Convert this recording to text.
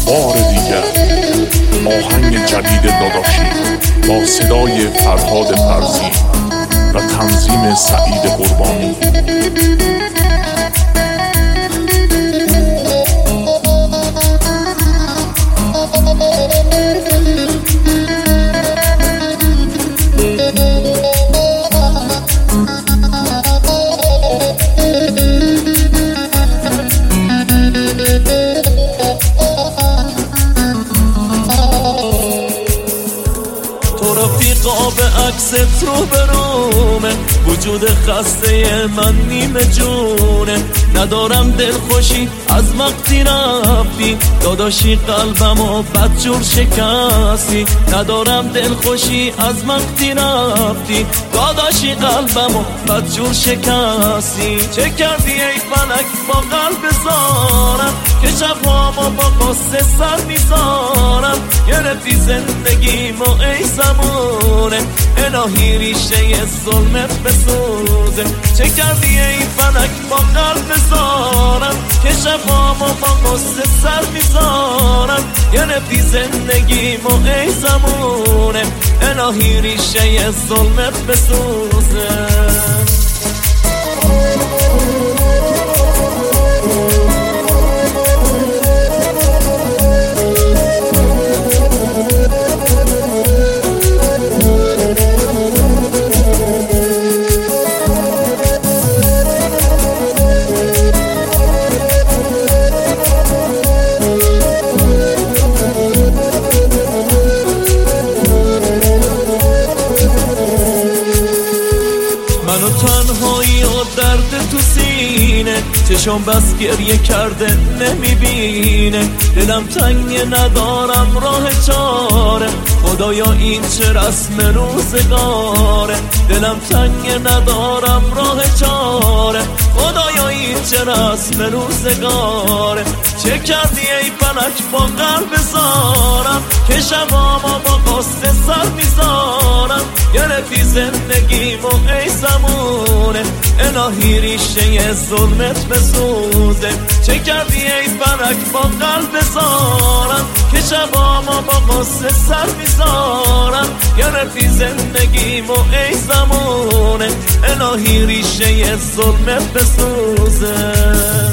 بار دیگر آهنگ جدید داداشی با صدای فرهاد فرزی و تنظیم سعید قربانی. رفیقا به عکست رو برومه، وجود خسته من نیمه جونه. ندارم دلخوشی از وقتی رفتی، داداشی قلبمو بدجور شکستی. ندارم دلخوشی از وقتی رفتی، داداشی قلبمو بدجور شکستی. چه کردی ای فلک با قلب زارم، که شبهامو با قصه سر میذارم. گرفتی زندگیمو ای زمونه، الهی ریشه ظلمت بسوزه. چه کردی ای فلک با قلب زارم، که شبهامو با قصه سر میذارم. گرفتی زندگیمو ای زمونه، الهی ریشه ظلمت بسوزه. منو تنهایی و درد تو سینه، چشم بس گریه کرده نمیبینه. دلم تنگ ندارم راه چاره، خدایا این چه رسم روزگاره. دلم تنگ ندارم راه چاره، خدایا این چه رسم روزگاره. چه کردی ای فلک با قلب زارم، که شبامو با قصه سر میذارم. گرفتی زندگیمو ای زمونه، الهی ریشه ظلمت بسوزه. چه کردی ای فلک با قلب زارم، که شبامو با قصه سر میذارم. گرفتی زندگیمو ای زمونه، الهی ریشه ظلمت بسوزه.